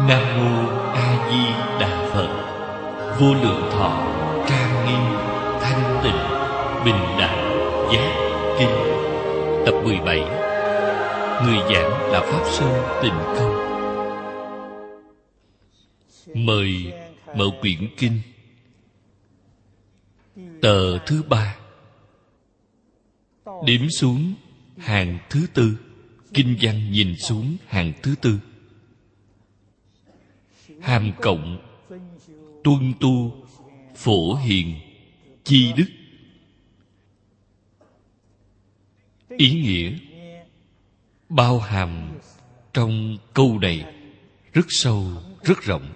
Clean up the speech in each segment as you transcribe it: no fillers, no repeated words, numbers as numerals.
Nam Mô A Di Đà Phật. Vô lượng thọ trang nghiêm thanh tịnh bình đẳng giác kinh. Tập 17. Người giảng là Pháp Sư Tịnh Không. Mời mở quyển kinh. Tờ thứ 3, đếm xuống hàng thứ 4. Kinh văn nhìn xuống hàng thứ 4. Hàm cộng tuân tu phổ hiền chi đức. Ý nghĩa bao hàm trong câu này rất sâu, rất rộng.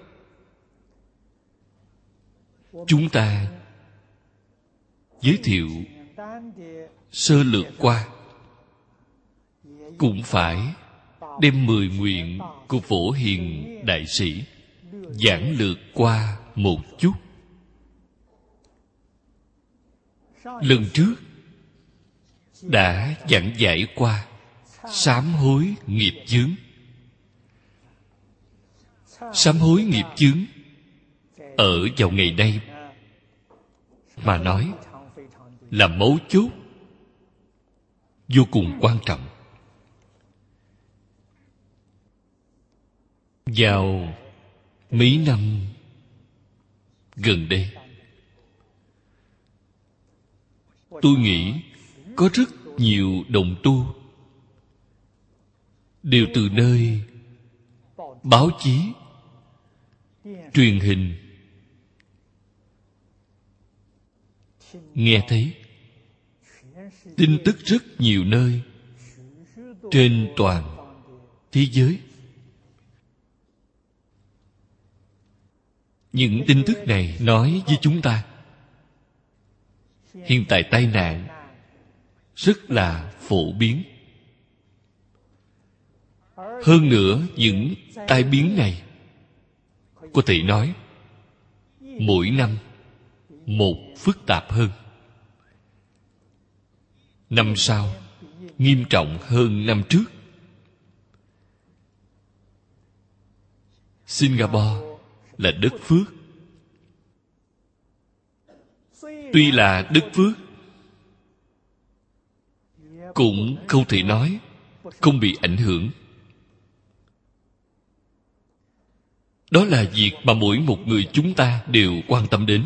Chúng ta giới thiệu sơ lược qua, cũng phải đem 10 nguyện của Phổ Hiền Đại Sĩ giảng lược qua một chút. Lần trước đã giảng giải qua sám hối nghiệp chướng. Sám hối nghiệp chướng ở vào ngày nay mà nói là mấu chốt, vô cùng quan trọng. Vào mấy năm gần đây, tôi nghĩ có rất nhiều đồng tu đều từ nơi báo chí, truyền hình nghe thấy tin tức rất nhiều nơi trên toàn thế giới. Những tin tức này nói với chúng ta hiện tại tai nạn rất là phổ biến. Hơn nữa, những tai biến này có thể nói mỗi năm một phức tạp hơn. Năm sau nghiêm trọng hơn năm trước. Singapore là đất phước. Tuy là đất phước, cũng không thể nói không bị ảnh hưởng. Đó là việc mà mỗi một người chúng ta đều quan tâm đến.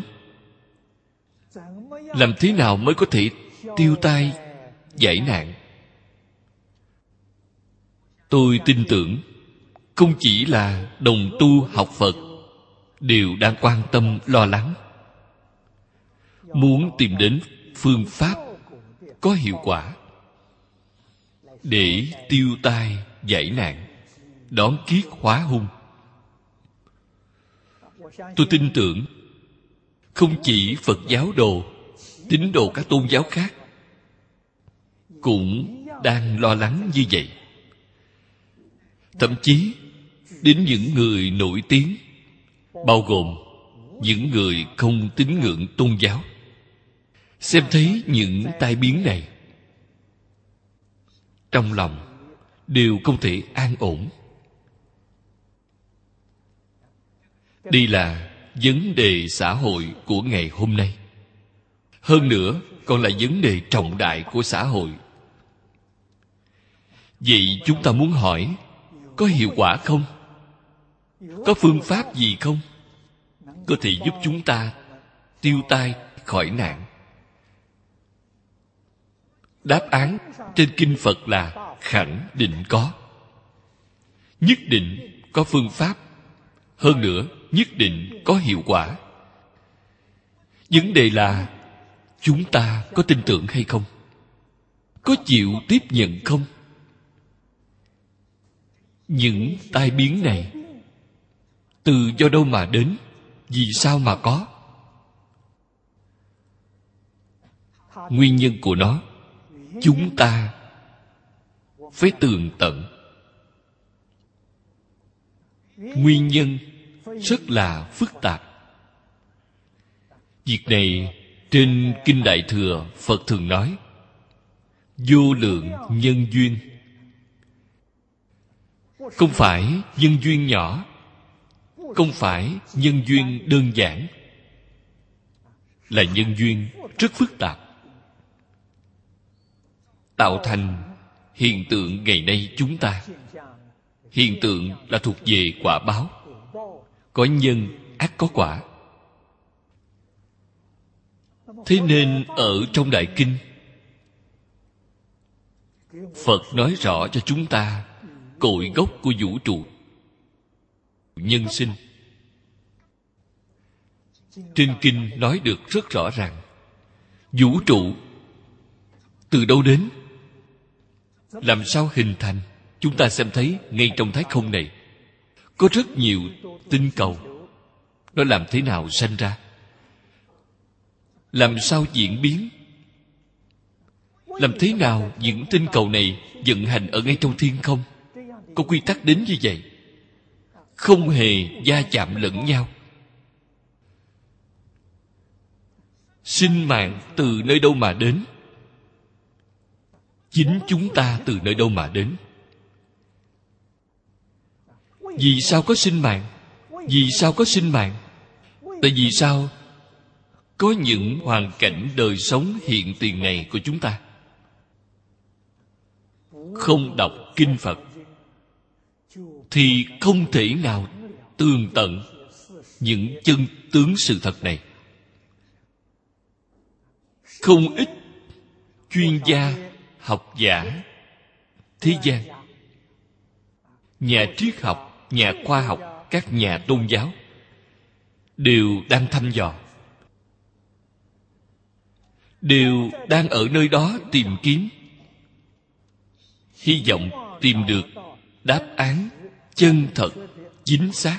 Làm thế nào mới có thể tiêu tai giải nạn? Tôi tin tưởng không chỉ là đồng tu học Phật đều đang quan tâm lo lắng, muốn tìm đến phương pháp có hiệu quả để tiêu tai giải nạn, đón kiết hóa hung. Tôi tin tưởng không chỉ Phật giáo đồ, tín đồ các tôn giáo khác cũng đang lo lắng như vậy. Thậm chí đến những người nổi tiếng, bao gồm những người không tín ngưỡng tôn giáo, xem thấy những tai biến này, trong lòng đều không thể an ổn. Đây là vấn đề xã hội của ngày hôm nay. Hơn nữa còn là vấn đề trọng đại của xã hội. Vậy chúng ta muốn hỏi, có hiệu quả không? Có phương pháp gì không có thể giúp chúng ta tiêu tai khỏi nạn? Đáp án trên kinh Phật là khẳng định có. Nhất định có phương pháp. Hơn nữa nhất định có hiệu quả. Vấn đề là chúng ta có tin tưởng hay không? Có chịu tiếp nhận không? Những tai biến này từ do đâu mà đến? Vì sao mà có? Nguyên nhân của nó chúng ta phải tường tận. Nguyên nhân rất là phức tạp. Việc này trên Kinh Đại Thừa Phật thường nói vô lượng nhân duyên. Không phải nhân duyên nhỏ, không phải nhân duyên đơn giản, là nhân duyên rất phức tạp, tạo thành hiện tượng ngày nay chúng ta. Hiện tượng là thuộc về quả báo, có nhân ắt có quả. Thế nên ở trong Đại Kinh, Phật nói rõ cho chúng ta cội gốc của vũ trụ, nhân sinh. Trên Kinh nói được rất rõ ràng, vũ trụ từ đâu đến, làm sao hình thành. Chúng ta xem thấy ngay trong thái không này có rất nhiều tinh cầu. Nó làm thế nào sanh ra, làm sao diễn biến, làm thế nào những tinh cầu này vận hành ở ngay trong thiên không. Có quy tắc đến như vậy, không hề va chạm lẫn nhau. Sinh mạng từ nơi đâu mà đến? Chính chúng ta từ nơi đâu mà đến? Vì sao có sinh mạng? Vì sao có sinh mạng? Tại vì sao có những hoàn cảnh đời sống hiện tiền này của chúng ta? Không đọc kinh Phật thì không thể nào tường tận những chân tướng sự thật này. Không ít chuyên gia, học giả, thế gian, nhà triết học, nhà khoa học, các nhà tôn giáo đều đang thăm dò, đều đang ở nơi đó tìm kiếm, hy vọng tìm được đáp án chân thật, chính xác.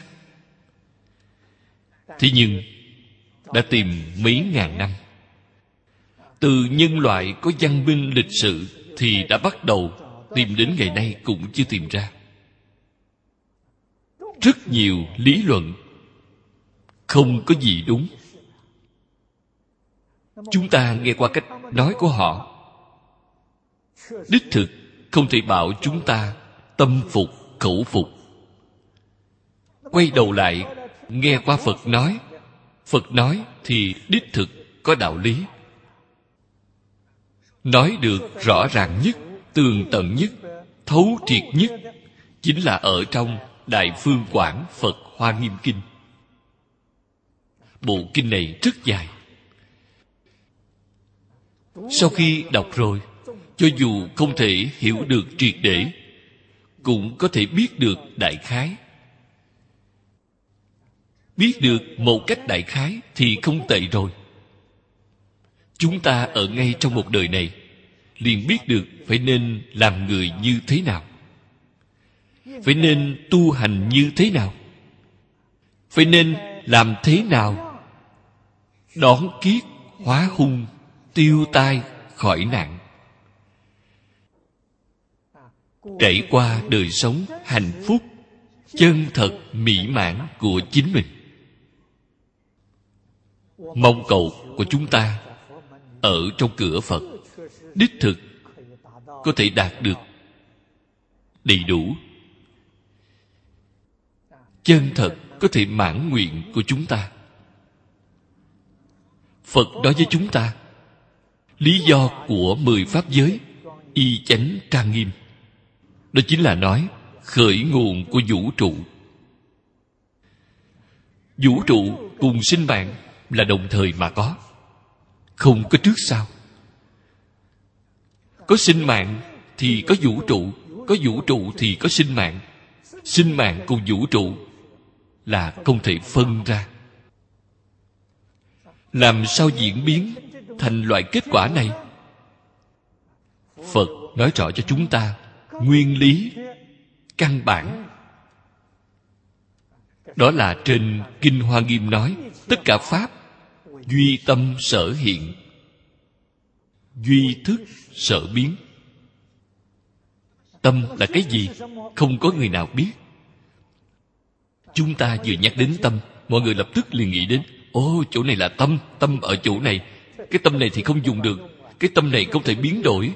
Thế nhưng đã tìm mấy ngàn năm. Từ nhân loại có văn minh lịch sử thì đã bắt đầu tìm, đến ngày nay cũng chưa tìm ra. Rất nhiều lý luận không có gì đúng. Chúng ta nghe qua cách nói của họ, đích thực không thể bảo chúng ta tâm phục khẩu phục. Quay đầu lại nghe qua Phật nói, Phật nói thì đích thực có đạo lý, nói được rõ ràng nhất, tường tận nhất, thấu triệt nhất, chính là ở trong Đại Phương Quảng Phật Hoa Nghiêm Kinh. Bộ kinh này rất dài. Sau khi đọc rồi, cho dù không thể hiểu được triệt để, cũng có thể biết được đại khái. Biết được một cách đại khái thì không tệ rồi. Chúng ta ở ngay trong một đời này liền biết được phải nên làm người như thế nào, phải nên tu hành như thế nào, phải nên làm thế nào đón kiết hóa hung, tiêu tai khỏi nạn, trải qua đời sống hạnh phúc chân thật mỹ mãn của chính mình. Mong cầu của chúng ta ở trong cửa Phật đích thực có thể đạt được đầy đủ, chân thật có thể mãn nguyện của chúng ta. Phật nói với chúng ta lý do của 10 pháp giới y chánh trang nghiêm, đó chính là nói khởi nguồn của vũ trụ. Vũ trụ cùng sinh mạng là đồng thời mà có, không có trước sau. Có sinh mạng thì có vũ trụ, có vũ trụ thì có sinh mạng. Sinh mạng cùng vũ trụ là không thể phân ra. Làm sao diễn biến thành loại kết quả này? Phật nói rõ cho chúng ta nguyên lý căn bản. Đó là trên Kinh Hoa Nghiêm nói, tất cả pháp duy tâm sở hiện, duy thức sở biến. Tâm là cái gì? Không có người nào biết. Chúng ta vừa nhắc đến tâm, mọi người lập tức liền nghĩ đến, ồ, chỗ này là tâm, tâm ở chỗ này. Cái tâm này thì không dùng được, cái tâm này không thể biến đổi,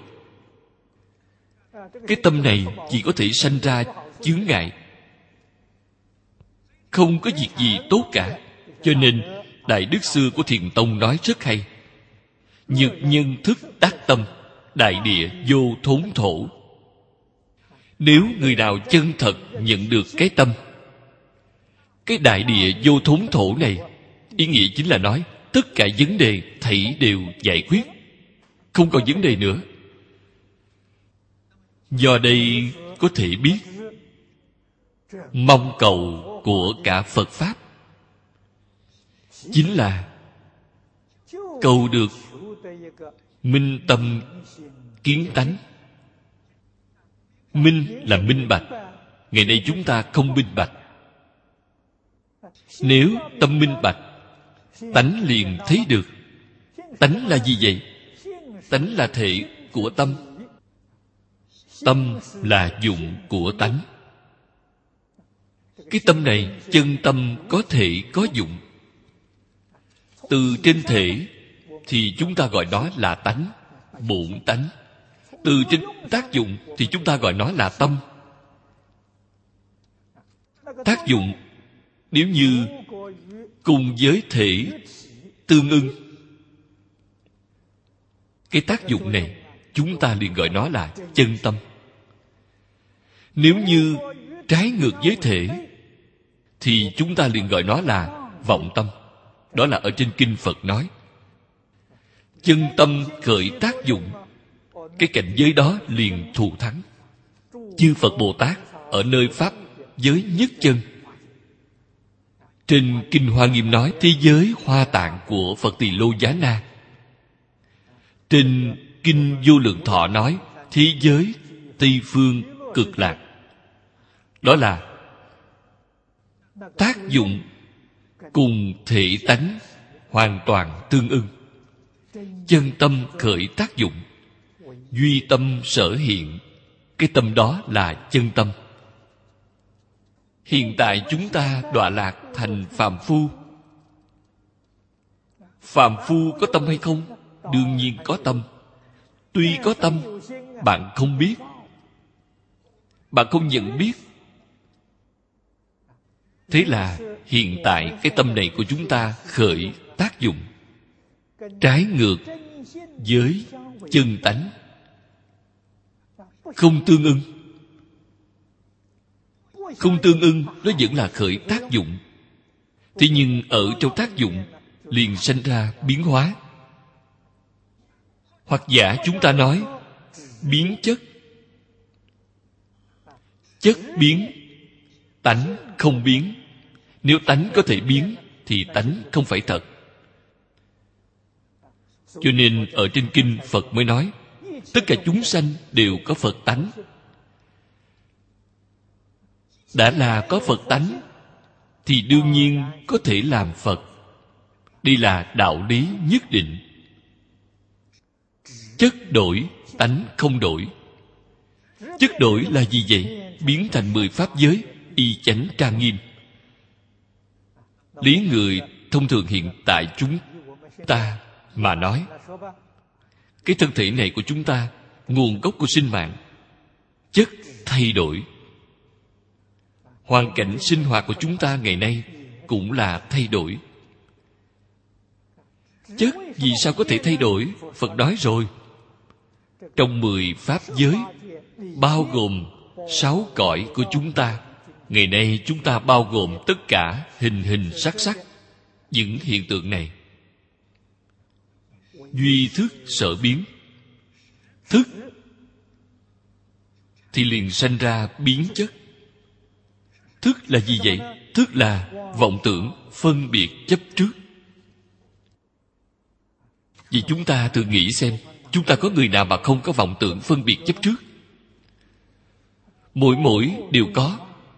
cái tâm này chỉ có thể sanh ra chướng ngại. không có việc gì tốt cả. Cho nên Đại Đức Xưa của Thiền Tông nói rất hay: nhược nhân thức tác tâm, đại địa vô thốn thổ. Nếu người nào chân thật nhận được cái tâm, cái đại địa vô thốn thổ này, ý nghĩa chính là nói tất cả vấn đề thảy đều giải quyết, không còn vấn đề nữa. Do đây có thể biết mong cầu của cả Phật Pháp chính là cầu được minh tâm kiến tánh. Minh là minh bạch. Ngày nay chúng ta không minh bạch. Nếu tâm minh bạch, tánh liền thấy được. Tánh là gì vậy? Tánh là thể của tâm. Tâm là dụng của tánh. Cái tâm này, chân tâm có thể có dụng. Từ trên thể thì chúng ta gọi nó là tánh, bổn tánh. Từ trên tác dụng thì chúng ta gọi nó là tâm. Tác dụng nếu như cùng với thể tương ưng, cái tác dụng này chúng ta liền gọi nó là chân tâm. Nếu như trái ngược với thể thì chúng ta liền gọi nó là vọng tâm. Đó là ở trên kinh Phật nói chân tâm khởi tác dụng, cái cảnh giới đó liền thù thắng. Chư Phật Bồ Tát ở nơi Pháp giới nhất chân. Trên Kinh Hoa Nghiêm nói thế giới Hoa Tạng của Phật Tỳ Lô Giá Na. Trên Kinh Vô Lượng Thọ nói thế giới Tây Phương Cực Lạc. Đó là tác dụng cùng thể tánh hoàn toàn tương ưng. Chân tâm khởi tác dụng, duy tâm sở hiện. Cái tâm đó là chân tâm. Hiện tại chúng ta đọa lạc thành phàm phu. Phàm phu có tâm hay không? Đương nhiên có tâm. Tuy có tâm, bạn không biết, bạn không nhận biết. Thế là hiện tại cái tâm này của chúng ta khởi tác dụng trái ngược với chân tánh, không tương ưng. Không tương ưng nó vẫn là khởi tác dụng. Thế nhưng ở trong tác dụng liền sanh ra biến hóa. Hoặc giả chúng ta nói biến chất. Chất biến, tánh không biến. Nếu tánh có thể biến thì tánh không phải thật. Cho nên ở trên kinh Phật mới nói tất cả chúng sanh đều có Phật tánh. Đã là có Phật tánh thì đương nhiên có thể làm Phật. Đây là đạo lý nhất định. Chất đổi, tánh không đổi. Chất đổi là gì vậy? Biến thành 10 pháp giới, y chánh trang nghiêm. Lý người thông thường hiện tại chúng ta mà nói, cái thân thể này của chúng ta, nguồn gốc của sinh mạng, chất thay đổi. Hoàn cảnh sinh hoạt của chúng ta ngày nay cũng là thay đổi. Chất vì sao có thể thay đổi? Phật nói rồi. Trong 10 pháp giới, bao gồm 6 cõi của chúng ta. Ngày nay chúng ta bao gồm tất cả hình hình sắc sắc, những hiện tượng này. Duy thức sở biến. Thức thì liền sanh ra biến chất. Thức là gì vậy? Thức là vọng tưởng, phân biệt, chấp trước. Vì chúng ta thử nghĩ xem, chúng ta có người nào mà không có vọng tưởng, phân biệt, chấp trước? Mỗi đều có.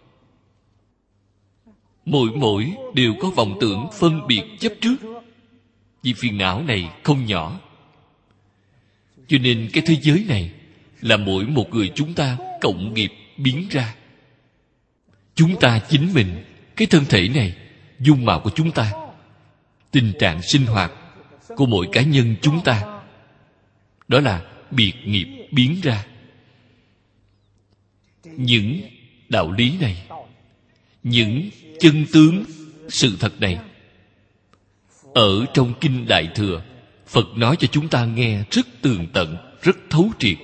Mỗi đều có vọng tưởng, phân biệt, chấp trước. Vì phiền não này không nhỏ. Cho nên cái thế giới này là mỗi một người chúng ta cộng nghiệp biến ra. Chúng ta chính mình, cái thân thể này, dung mạo của chúng ta, tình trạng sinh hoạt của mỗi cá nhân chúng ta, đó là biệt nghiệp biến ra. Những đạo lý này, những chân tướng sự thật này ở trong Kinh Đại Thừa, Phật nói cho chúng ta nghe rất tường tận, rất thấu triệt.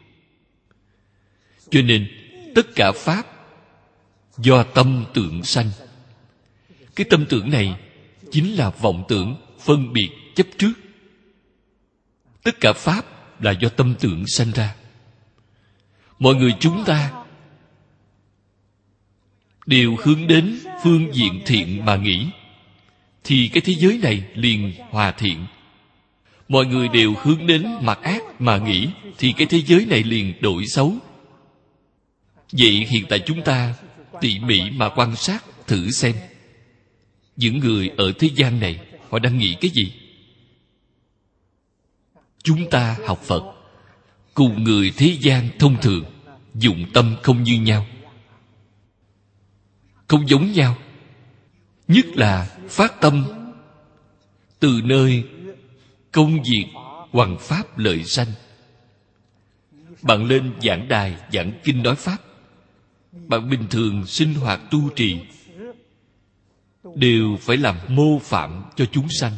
Cho nên tất cả pháp do tâm tưởng sanh. Cái tâm tưởng này chính là vọng tưởng, phân biệt, chấp trước. Tất cả pháp là do tâm tưởng sanh ra. Mọi người chúng ta đều hướng đến phương diện thiện mà nghĩ, thì cái thế giới này liền hòa thiện. Mọi người đều hướng đến mặt ác mà nghĩ, thì cái thế giới này liền đổi xấu. Vậy hiện tại chúng ta tỉ mỉ mà quan sát thử xem, những người ở thế gian này họ đang nghĩ cái gì? Chúng ta học Phật cùng người thế gian thông thường dụng tâm không như nhau, không giống nhau. Nhất là phát tâm từ nơi công việc hoằng pháp lợi sanh. Bạn lên giảng đài giảng kinh nói pháp, bạn bình thường sinh hoạt tu trì đều phải làm mô phạm cho chúng sanh.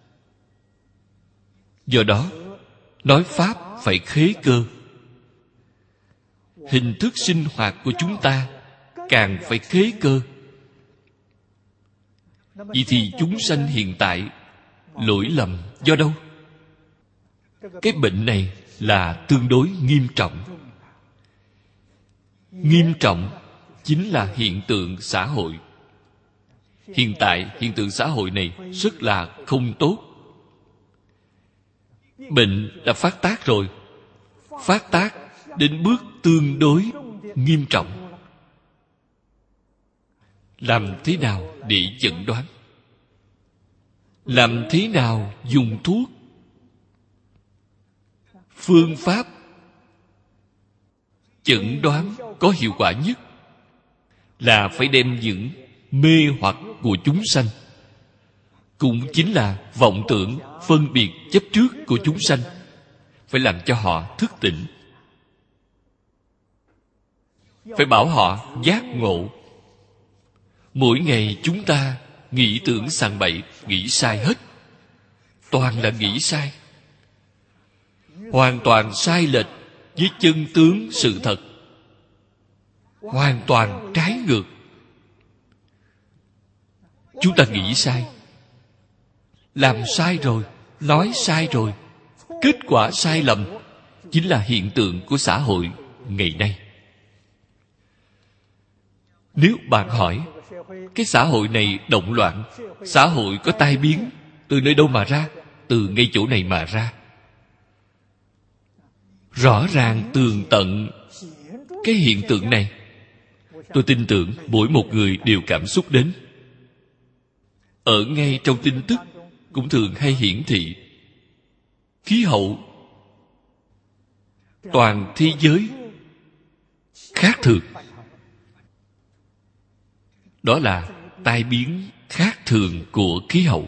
Do đó nói pháp phải khế cơ. Hình thức sinh hoạt của chúng ta càng phải khế cơ. Vậy thì chúng sanh hiện tại lỗi lầm do đâu? Cái bệnh này là tương đối nghiêm trọng. Nghiêm trọng chính là hiện tượng xã hội. Hiện tại hiện tượng xã hội này rất là không tốt. Bệnh đã phát tác rồi, phát tác đến bước tương đối nghiêm trọng. Làm thế nào để chẩn đoán? Làm thế nào dùng thuốc? Phương pháp chẩn đoán có hiệu quả nhất là phải đem những mê hoặc của chúng sanh, cũng chính là vọng tưởng, phân biệt, chấp trước của chúng sanh, phải làm cho họ thức tỉnh, phải bảo họ giác ngộ. Mỗi ngày chúng ta nghĩ tưởng sằng bậy, nghĩ sai hết, toàn là nghĩ sai, hoàn toàn sai lệch với chân tướng sự thật, hoàn toàn trái ngược. Chúng ta nghĩ sai, làm sai rồi, nói sai rồi, kết quả sai lầm chính là hiện tượng của xã hội ngày nay. Nếu bạn hỏi cái xã hội này động loạn, xã hội có tai biến, từ nơi đâu mà ra? Từ ngay chỗ này mà ra. Rõ ràng tường tận cái hiện tượng này, tôi tin tưởng mỗi một người đều cảm xúc đến. Ở ngay trong tin tức cũng thường hay hiển thị khí hậu toàn thế giới khác thường. Đó là tai biến khác thường của khí hậu.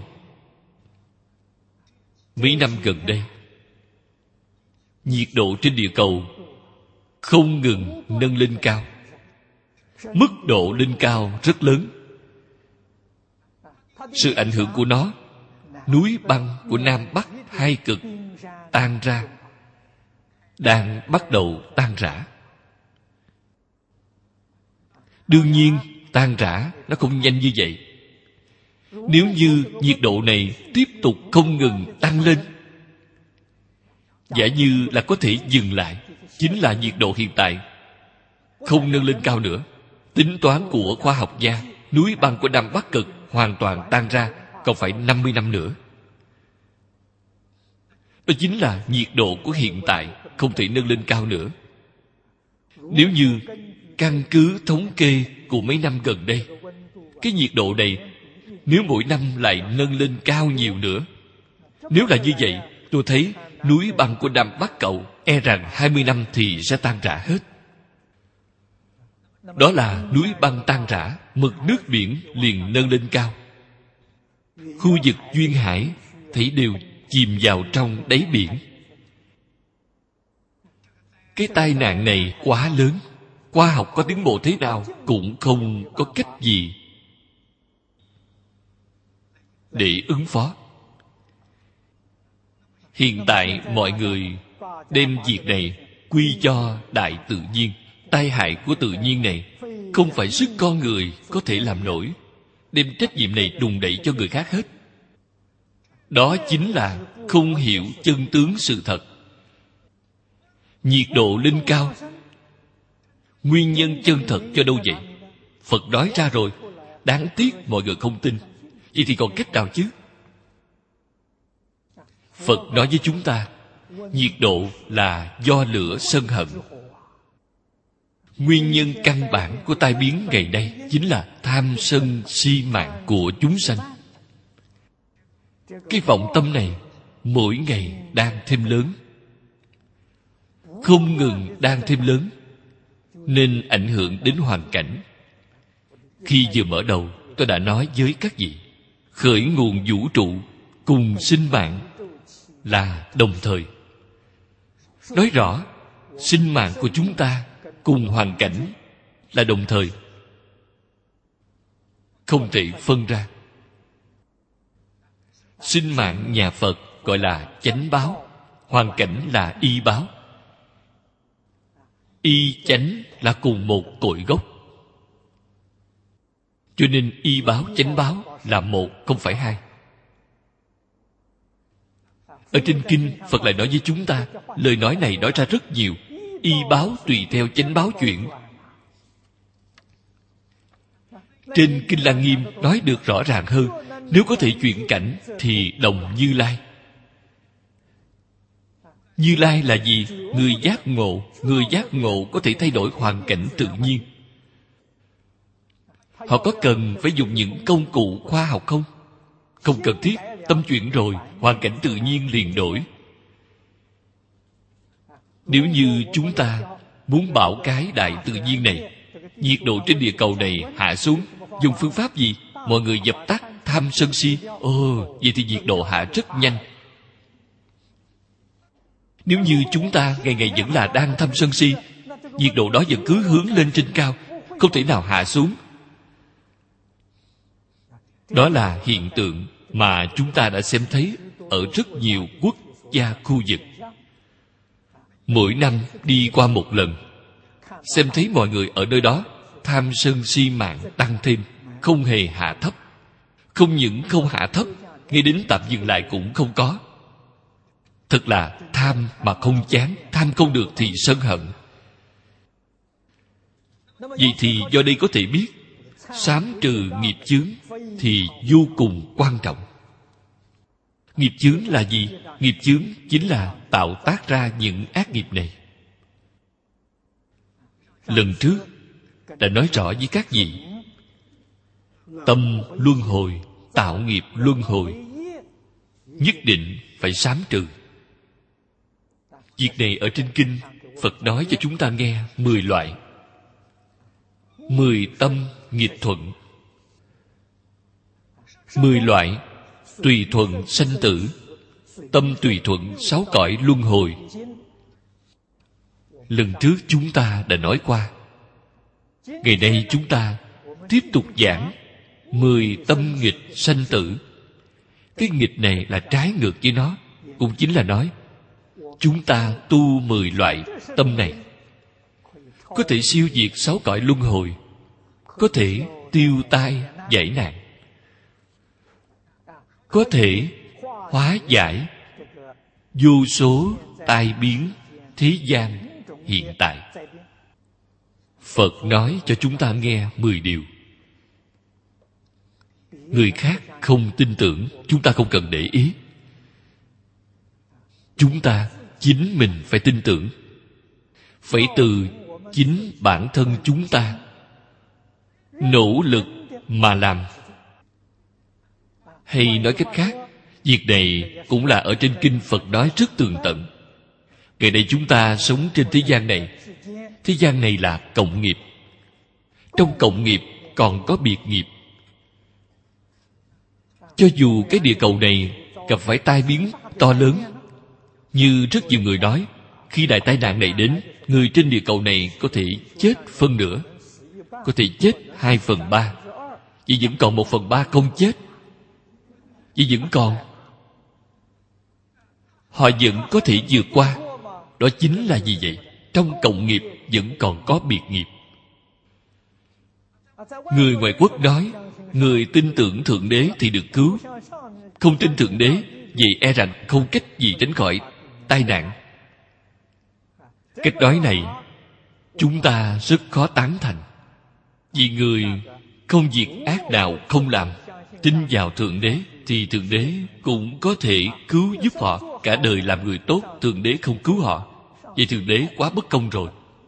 Mấy năm gần đây, nhiệt độ trên địa cầu không ngừng nâng lên cao. Mức độ lên cao rất lớn. Sự ảnh hưởng của nó, núi băng của Nam Bắc hai cực tan ra, đang bắt đầu tan rã. Đương nhiên tan rã nó không nhanh như vậy. Nếu như nhiệt độ này tiếp tục không ngừng tăng lên, giả như là có thể dừng lại, chính là nhiệt độ hiện tại không nâng lên cao nữa. Tính toán của khoa học gia, núi băng của Nam Bắc cực hoàn toàn tan ra còn phải 50 năm nữa. Đó chính là nhiệt độ của hiện tại không thể nâng lên cao nữa. Nếu như căn cứ thống kê của mấy năm gần đây, cái nhiệt độ này nếu mỗi năm lại nâng lên cao nhiều nữa, nếu là như vậy, tôi thấy núi băng của Nam Bắc Cầu e rằng 20 năm thì sẽ tan rã hết. Đó là núi băng tan rã, mực nước biển liền nâng lên cao. Khu vực duyên hải thấy đều chìm vào trong đáy biển. Cái tai nạn này quá lớn, khoa học có tiến bộ thế nào cũng không có cách gì để ứng phó. Hiện tại mọi người đem việc này quy cho đại tự nhiên. Tai hại của tự nhiên này không phải sức con người có thể làm nổi, đem trách nhiệm này đùn đẩy cho người khác hết. Đó chính là không hiểu chân tướng sự thật. Nhiệt độ lên cao, nguyên nhân chân thật cho đâu vậy? Phật nói ra rồi, đáng tiếc mọi người không tin. Vậy thì còn cách nào chứ? Phật nói với chúng ta, nhiệt độ là do lửa sân hận. Nguyên nhân căn bản của tai biến ngày nay chính là tham sân si mạng của chúng sanh. Cái vọng tâm này mỗi ngày đang thêm lớn, không ngừng đang thêm lớn, nên ảnh hưởng đến hoàn cảnh. Khi vừa mở đầu, tôi đã nói với các vị, khởi nguồn vũ trụ cùng sinh mạng là đồng thời. Nói rõ, sinh mạng của chúng ta cùng hoàn cảnh là đồng thời, không thể phân ra. Sinh mạng nhà Phật gọi là chánh báo, hoàn cảnh là y báo. Y chánh là cùng một cội gốc, cho nên y báo chánh báo là một, không phải hai. Ở trên kinh, Phật lại nói với chúng ta, lời nói này nói ra rất nhiều. Y báo tùy theo chánh báo chuyển. Trên Kinh Lăng Nghiêm nói được rõ ràng hơn. Nếu có thể chuyển cảnh thì đồng Như Lai. Như Lai là gì? Người giác ngộ. Người giác ngộ có thể thay đổi hoàn cảnh tự nhiên. Họ có cần phải dùng những công cụ khoa học không? Không cần thiết. Tâm chuyển rồi, hoàn cảnh tự nhiên liền đổi. Nếu như chúng ta muốn bảo cái đại tự nhiên này, nhiệt độ trên địa cầu này hạ xuống, dùng phương pháp gì? Mọi người dập tắt tham sân si. Vậy thì nhiệt độ hạ rất nhanh. Nếu như chúng ta ngày ngày vẫn là đang tham sân si, nhiệt độ đó vẫn cứ hướng lên trên cao, không thể nào hạ xuống. Đó là hiện tượng mà chúng ta đã xem thấy ở rất nhiều quốc gia khu vực. Mỗi năm đi qua một lần, xem thấy mọi người ở nơi đó tham sân si mạng tăng thêm, không hề hạ thấp. Không những không hạ thấp, ngay đến tạm dừng lại cũng không có. Thật là tham mà không chán, tham không được thì sân hận. Vậy thì do đây có thể biết, sám trừ nghiệp chướng thì vô cùng quan trọng. Nghiệp chướng là gì? Nghiệp chướng chính là tạo tác ra những ác nghiệp này. Lần trước đã nói rõ với các vị, tâm luân hồi, tạo nghiệp luân hồi, nhất định phải sám trừ. Việc này ở trên kinh Phật nói cho chúng ta nghe 10 loại. 10 tâm nghịch thuận, 10 loại tùy thuận sanh tử, tâm tùy thuận 6 cõi luân hồi. Lần trước chúng ta đã nói qua. Ngày nay chúng ta tiếp tục giảng 10 tâm nghịch sanh tử. Cái nghịch này là trái ngược với nó. Cũng chính là nói chúng ta tu 10 loại tâm này, có thể siêu diệt 6 cõi luân hồi, có thể tiêu tai giải nạn, có thể hóa giải vô số tai biến thế gian hiện tại. Phật nói cho chúng ta nghe 10 điều. Người khác không tin tưởng, chúng ta không cần để ý. Chúng ta chính mình phải tin tưởng. Phải từ chính bản thân chúng ta nỗ lực mà làm. Hay nói cách khác, việc này cũng là ở trên kinh Phật nói rất tường tận. Ngày nay chúng ta sống trên thế gian này. Thế gian này là cộng nghiệp. Trong cộng nghiệp còn có biệt nghiệp. Cho dù cái địa cầu này gặp phải tai biến to lớn, như rất nhiều người nói, khi đại tai nạn này đến, người trên địa cầu này có thể chết phân nửa, có thể chết 2/3, chỉ vẫn còn 1/3 không chết. Chỉ vẫn còn, họ vẫn có thể vượt qua. Đó chính là gì vậy? Trong cộng nghiệp vẫn còn có biệt nghiệp. Người ngoại quốc nói người tin tưởng Thượng Đế thì được cứu, không tin Thượng Đế vậy e rằng không cách gì tránh khỏi tai nạn. Cách nói này chúng ta rất khó tán thành. Vì người không việc ác nào không làm, tin vào Thượng Đế thì Thượng Đế cũng có thể cứu giúp họ. Cả đời làm người tốt, Thượng Đế không cứu họ, vậy Thượng Đế quá bất công rồi.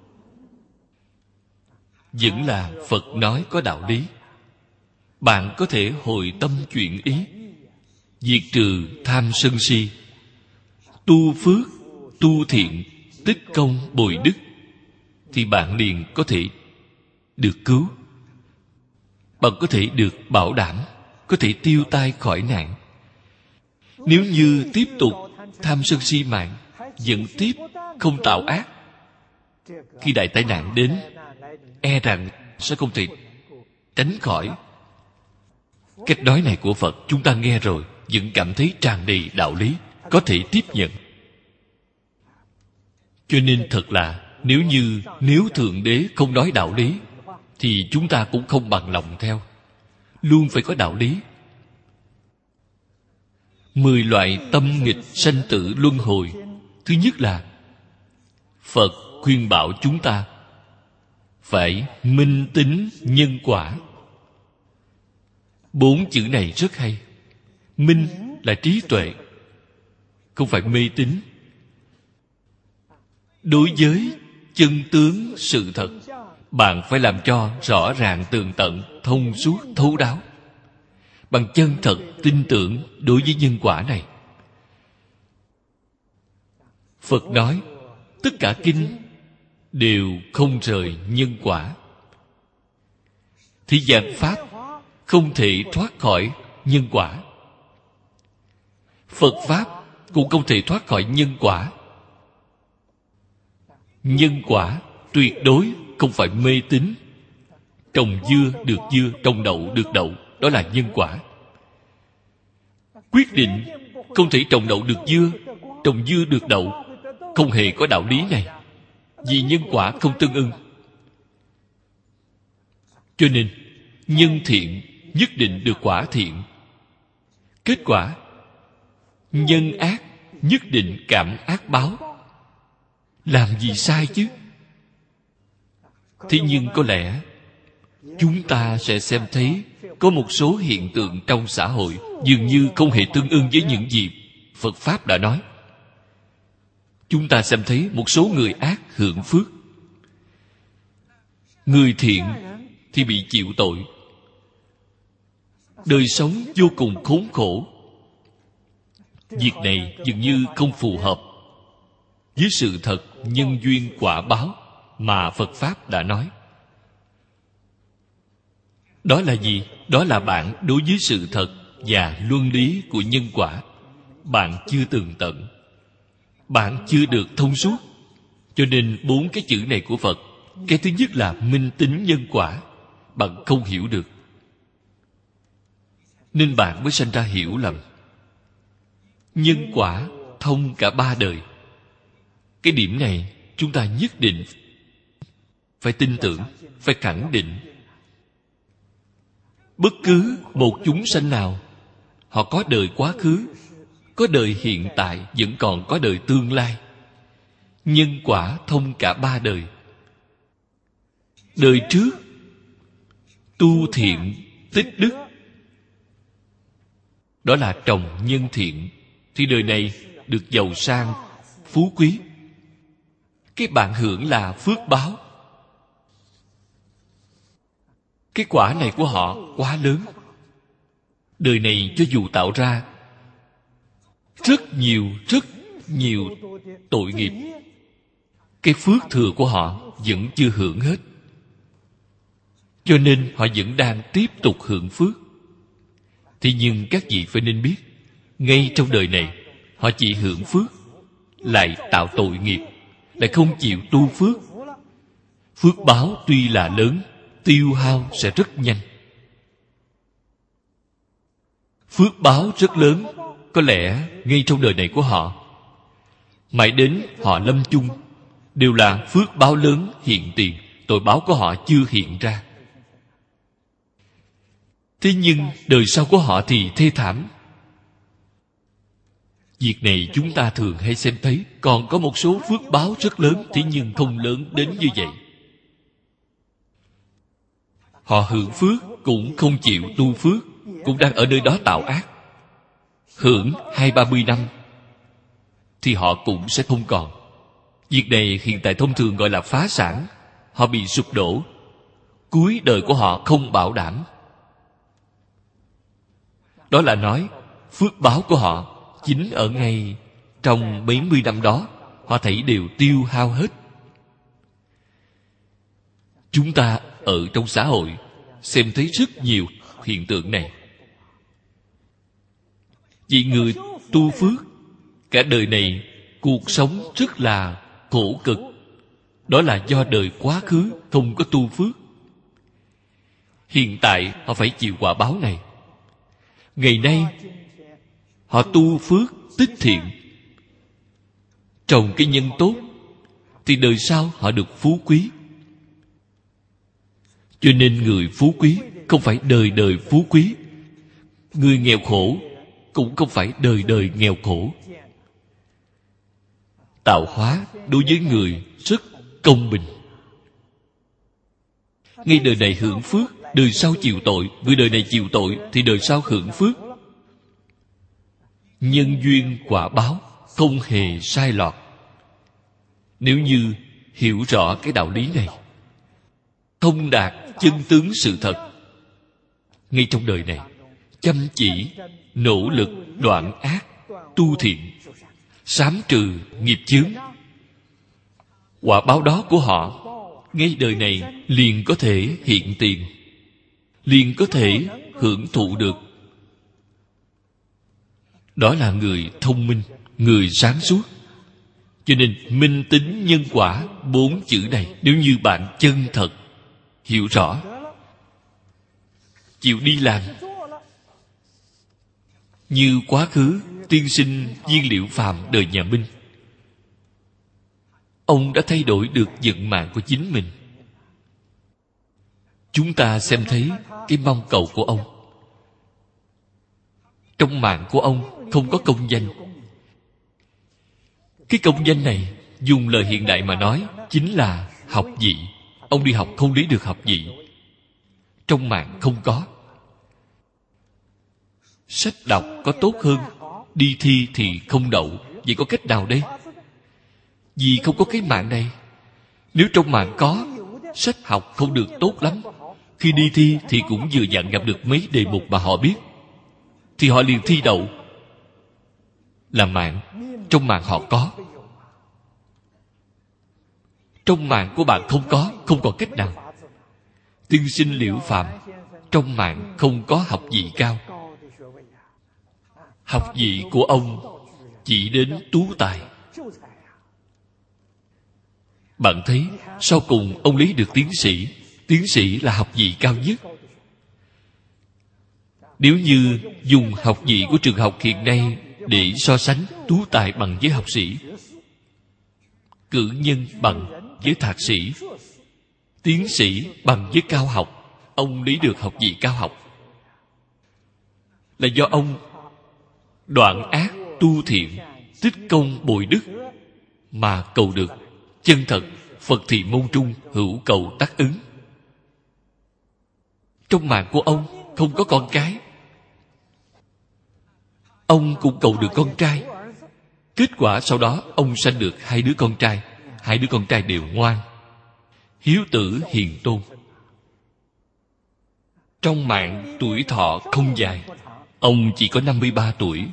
Vẫn là Phật nói có đạo lý. Bạn có thể hồi tâm chuyển ý, diệt trừ tham sân si, tu phước, tu thiện, tích công bồi đức, thì bạn liền có thể được cứu. Bạn có thể được bảo đảm, có thể tiêu tai khỏi nạn. Nếu như tiếp tục tham sân si mạng, vẫn tiếp không tạo ác, khi đại tai nạn đến, e rằng sẽ không thể tránh khỏi. Cách nói này của Phật chúng ta nghe rồi vẫn cảm thấy tràn đầy đạo lý, có thể tiếp nhận. Cho nên thật là nếu Thượng Đế không nói đạo lý thì chúng ta cũng không bằng lòng theo. Luôn phải có đạo lý. 10 loại tâm nghịch sanh tử luân hồi. Thứ nhất là Phật khuyên bảo chúng ta phải minh tín nhân quả. 4 chữ này rất hay. Minh là trí tuệ, không phải mê tín. Đối với chân tướng sự thật, bạn phải làm cho rõ ràng tường tận, thông suốt, thấu đáo, bằng chân thật tin tưởng đối với nhân quả này. Phật nói tất cả kinh đều không rời nhân quả. Thì dạng pháp không thể thoát khỏi nhân quả. Phật pháp cũng không thể thoát khỏi nhân quả. Nhân quả tuyệt đối không phải mê tín. Trồng dưa được dưa, trồng đậu được đậu, đó là nhân quả. Quyết định không thể trồng đậu được dưa, trồng dưa được đậu, không hề có đạo lý này, vì nhân quả không tương ưng. Cho nên nhân thiện nhất định được quả thiện. Kết quả nhân ác nhất định cảm ác báo. Làm gì sai chứ? Thế nhưng có lẽ chúng ta sẽ xem thấy có một số hiện tượng trong xã hội dường như không hề tương ưng với những gì Phật Pháp đã nói. Chúng ta xem thấy một số người ác hưởng phước, người thiện thì bị chịu tội. Đời sống vô cùng khốn khổ. Việc này dường như không phù hợp với sự thật nhân duyên quả báo mà Phật Pháp đã nói. Đó là gì? Đó là bạn đối với sự thật và luân lý của nhân quả bạn chưa tường tận, bạn chưa được thông suốt. Cho nên 4 cái chữ này của Phật, cái thứ nhất là minh tín nhân quả, bạn không hiểu được, nên bạn mới sanh ra hiểu lầm. Nhân quả thông cả 3 đời. Cái điểm này chúng ta nhất định phải tin tưởng, phải khẳng định. Bất cứ một chúng sanh nào, họ có đời quá khứ, có đời hiện tại, vẫn còn có đời tương lai. Nhân quả thông cả 3 đời. Đời trước tu thiện tích đức, đó là trồng nhân thiện, thì đời này được giàu sang phú quý. Cái bạn hưởng là phước báo. Cái quả này của họ quá lớn. Đời này cho dù tạo ra rất nhiều tội nghiệp, cái phước thừa của họ vẫn chưa hưởng hết. Cho nên họ vẫn đang tiếp tục hưởng phước. Thế nhưng các vị phải nên biết, ngay trong đời này họ chỉ hưởng phước, lại tạo tội nghiệp. lại không chịu tu phước. Phước báo tuy là lớn, tiêu hao sẽ rất nhanh. Phước báo rất lớn, có lẽ ngay trong đời này của họ, mãi đến họ lâm chung, đều là phước báo lớn hiện tiền, tội báo của họ chưa hiện ra. Thế nhưng đời sau của họ thì thê thảm. Việc này chúng ta thường hay xem thấy. Còn có một số phước báo rất lớn, thế nhưng không lớn đến như vậy. Họ hưởng phước cũng không chịu tu phước, cũng đang ở nơi đó tạo ác. Hưởng 20-30 năm thì họ cũng sẽ không còn. Việc này hiện tại thông thường gọi là phá sản. Họ bị sụp đổ, cuối đời của họ không bảo đảm. Đó là nói phước báo của họ chính ở ngay trong mấy mươi năm đó, họ thấy đều tiêu hao hết. Chúng ta ở trong xã hội xem thấy rất nhiều hiện tượng này. Vì người tu phước, cả đời này cuộc sống rất là khổ cực. Đó là do đời quá khứ không có tu phước. Hiện tại họ phải chịu quả báo này. Ngày nay họ tu phước tích thiện, trồng cái nhân tốt, thì đời sau họ được phú quý. Cho nên người phú quý không phải đời đời phú quý, người nghèo khổ cũng không phải đời đời nghèo khổ. Tạo hóa đối với người rất công bình. Ngay đời này hưởng phước, đời sau chịu tội. Người đời này chịu tội thì đời sau hưởng phước. Nhân duyên quả báo không hề sai lọt. Nếu như hiểu rõ cái đạo lý này, thông đạt chân tướng sự thật, ngay trong đời này chăm chỉ nỗ lực đoạn ác tu thiện, sám trừ nghiệp chướng, quả báo đó của họ ngay đời này liền có thể hiện tiền, liền có thể hưởng thụ được. Đó là người thông minh, người sáng suốt. Cho nên minh tính nhân quả 4 chữ này, nếu như bạn chân thật hiểu rõ, chịu đi làm. Như quá khứ tiên sinh Viên Liệu Phàm đời nhà Minh, ông đã thay đổi được vận mạng của chính mình. Chúng ta xem thấy cái mong cầu của ông. Trong mạng của ông không có công danh. Cái công danh này dùng lời hiện đại mà nói chính là học vị. Ông đi học không lấy được học vị. Trong mạng không có. Sách đọc có tốt hơn, đi thi thì không đậu. Vậy có cách nào đây? Vì không có cái mạng này. Nếu trong mạng có, sách học không được tốt lắm, khi đi thi thì cũng vừa vặn gặp được mấy đề mục mà họ biết, thì họ liền thi đậu. Là mạng. Trong mạng họ có. Trong mạng của bạn không có, không còn cách nào. Tiên sinh Liễu Phàm trong mạng không có học vị cao. Học vị của ông chỉ đến tú tài. Bạn thấy sau cùng ông lấy được tiến sĩ. Tiến sĩ là học vị cao nhất. Nếu như dùng học vị của trường học hiện nay để so sánh tú tài bằng với học sĩ, cử nhân bằng với thạc sĩ, tiến sĩ bằng với cao học, ông lấy được học vị cao học là do ông đoạn ác tu thiện, tích công bồi đức mà cầu được. Chân thật Phật thị môn trung, hữu cầu tác ứng. Trong mạng của ông không có con cái, ông cũng cầu được con trai. Kết quả sau đó ông sanh được 2 đứa con trai. 2 đứa con trai đều ngoan, hiếu tử hiền tôn. Trong mạng tuổi thọ không dài, ông chỉ có 53 tuổi.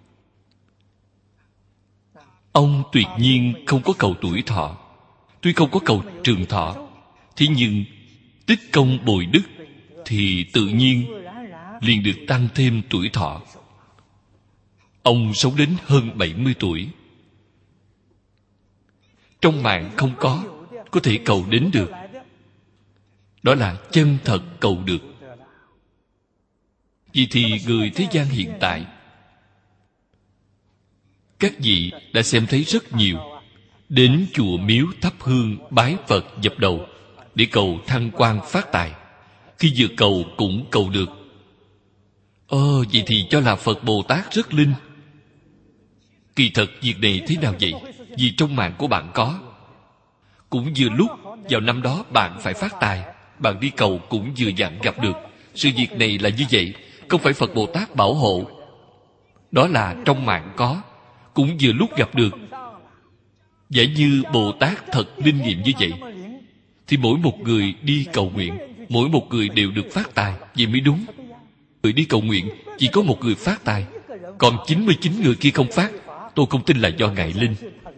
Ông tuyệt nhiên không có cầu tuổi thọ. Tuy không có cầu trường thọ, thế nhưng tích công bồi đức thì tự nhiên liền được tăng thêm tuổi thọ. Ông sống đến hơn 70 tuổi. trong mạng không có thể cầu đến được. Đó là chân thật cầu được. Vì thì người thế gian hiện tại, các vị đã xem thấy rất nhiều đến chùa miếu thắp hương bái Phật dập đầu để cầu thăng quan phát tài. Khi vừa cầu cũng cầu được. Vậy thì cho là Phật Bồ Tát rất linh. Kỳ thật việc này thế nào vậy? Vì trong mạng của bạn có. Cũng vừa lúc vào năm đó bạn phải phát tài, bạn đi cầu cũng vừa vặn gặp được. Sự việc này là như vậy, không phải Phật Bồ Tát bảo hộ. Đó là trong mạng có, cũng vừa lúc gặp được. Giả như Bồ Tát thật linh nghiệm như vậy, thì mỗi một người đi cầu nguyện, mỗi một người đều được phát tài. Vậy mới đúng. Người đi cầu nguyện chỉ có một người phát tài, còn 99 người kia không phát. Tôi không tin là do ngài linh.